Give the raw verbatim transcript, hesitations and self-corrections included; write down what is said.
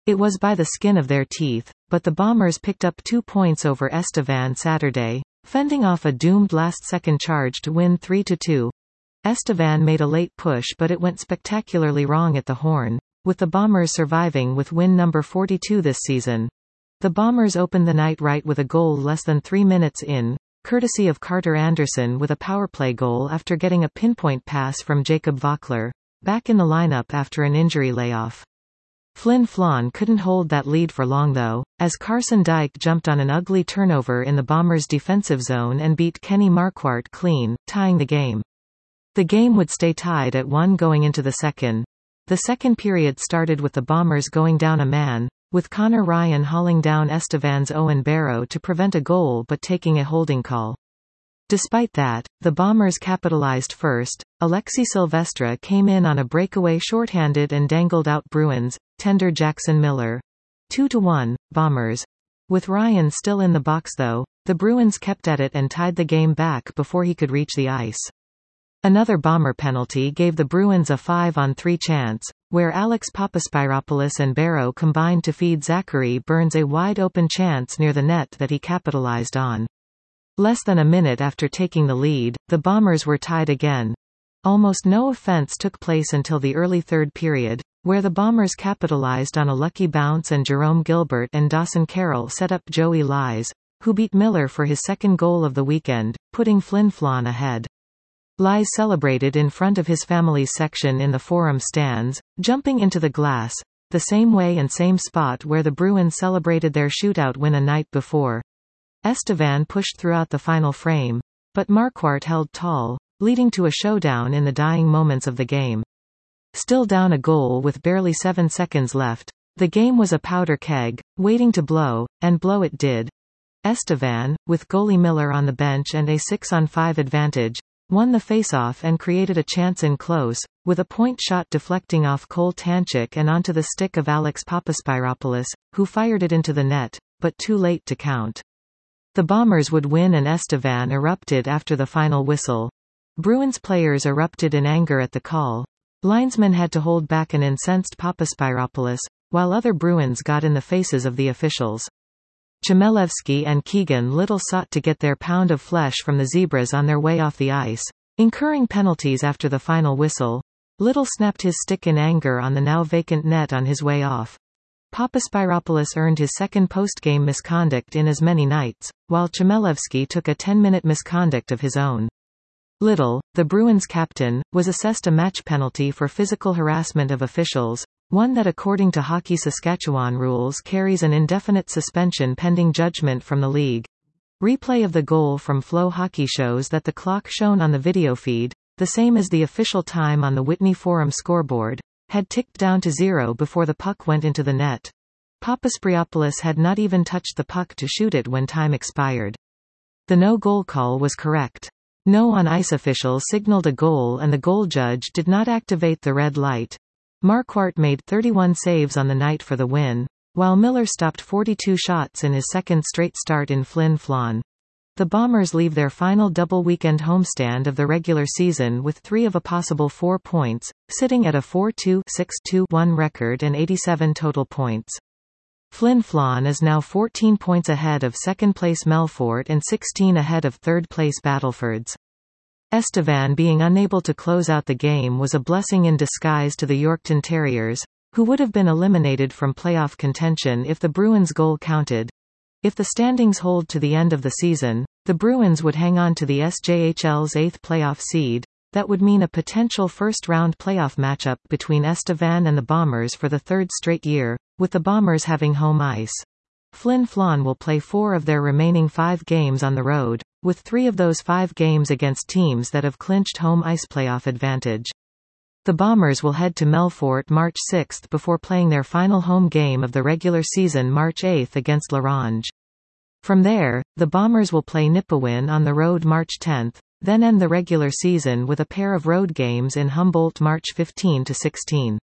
It was by the skin of their teeth, but the Bombers picked up two points over Estevan Saturday, fending off a doomed last-second charge to win three to two. Estevan made a late push but it went spectacularly wrong at the horn, with the Bombers surviving with win number forty-two this season. The Bombers opened the night right with a goal less than three minutes in, courtesy of Carter Anderson with a powerplay goal after getting a pinpoint pass from Jacob Vockler, back in the lineup after an injury layoff. Flin Flon couldn't hold that lead for long though, as Carson Dyke jumped on an ugly turnover in the Bombers' defensive zone and beat Kenny Marquardt clean, tying the game. The game would stay tied at one going into the second. The second period started with the Bombers going down a man, with Connor Ryan hauling down Estevan's Owen Barrow to prevent a goal but taking a holding call. Despite that, the Bombers capitalized first. Alexi Silvestre came in on a breakaway shorthanded and dangled out Bruins tender Jackson Miller. two to one, Bombers. With Ryan still in the box though, the Bruins kept at it and tied the game back before he could reach the ice. Another Bomber penalty gave the Bruins a five on three chance, where Alex Papaspyropoulos and Barrow combined to feed Zachary Burns a wide-open chance near the net that he capitalized on. Less than a minute after taking the lead, the Bombers were tied again. Almost no offense took place until the early third period, where the Bombers capitalized on a lucky bounce and Jerome Gilbert and Dawson Carroll set up Joey Lies, who beat Miller for his second goal of the weekend, putting Flin Flon ahead. Lies celebrated in front of his family's section in the Forum stands, jumping into the glass, the same way and same spot where the Bruins celebrated their shootout win a night before. Estevan pushed throughout the final frame, but Marquardt held tall, leading to a showdown in the dying moments of the game. Still down a goal with barely seven seconds left, the game was a powder keg, waiting to blow, and blow it did. Estevan, with goalie Miller on the bench and a six on five advantage, won the faceoff and created a chance in close, with a point shot deflecting off Cole Tanchik and onto the stick of Alex Papaspyropoulos, who fired it into the net, but too late to count. The Bombers would win and Estevan erupted after the final whistle. Bruins players erupted in anger at the call. Linesmen had to hold back an incensed Papaspyropoulos, while other Bruins got in the faces of the officials. Chmelevski and Keegan Little sought to get their pound of flesh from the Zebras on their way off the ice, incurring penalties after the final whistle. Little snapped his stick in anger on the now vacant net on his way off. Papaspyropoulos earned his second post-game misconduct in as many nights, while Chmelevski took a ten-minute misconduct of his own. Little, the Bruins captain, was assessed a match penalty for physical harassment of officials, one that according to Hockey Saskatchewan rules carries an indefinite suspension pending judgment from the league. Replay of the goal from Flow Hockey shows that the clock shown on the video feed, the same as the official time on the Whitney Forum scoreboard, had ticked down to zero before the puck went into the net. Papaspyropoulos had not even touched the puck to shoot it when time expired. The no-goal call was correct. No on-ice official signaled a goal and the goal judge did not activate the red light. Marquardt made thirty-one saves on the night for the win, while Miller stopped forty-two shots in his second straight start in Flin Flon. The Bombers leave their final double weekend homestand of the regular season with three of a possible four points, sitting at a four two, six two, one record and eighty-seven total points. Flin Flon is now fourteen points ahead of second-place Melfort and sixteen ahead of third-place Battlefords. Estevan being unable to close out the game was a blessing in disguise to the Yorkton Terriers, who would have been eliminated from playoff contention if the Bruins' goal counted. If the standings hold to the end of the season, the Bruins would hang on to the S J H L's eighth playoff seed. That would mean a potential first-round playoff matchup between Estevan and the Bombers for the third straight year, with the Bombers having home ice. Flin Flon will play four of their remaining five games on the road, with three of those five games against teams that have clinched home ice playoff advantage. The Bombers will head to Melfort March sixth before playing their final home game of the regular season March eighth against L'Orange. From there, the Bombers will play Nipawin on the road March tenth, then end the regular season with a pair of road games in Humboldt March fifteenth to sixteenth.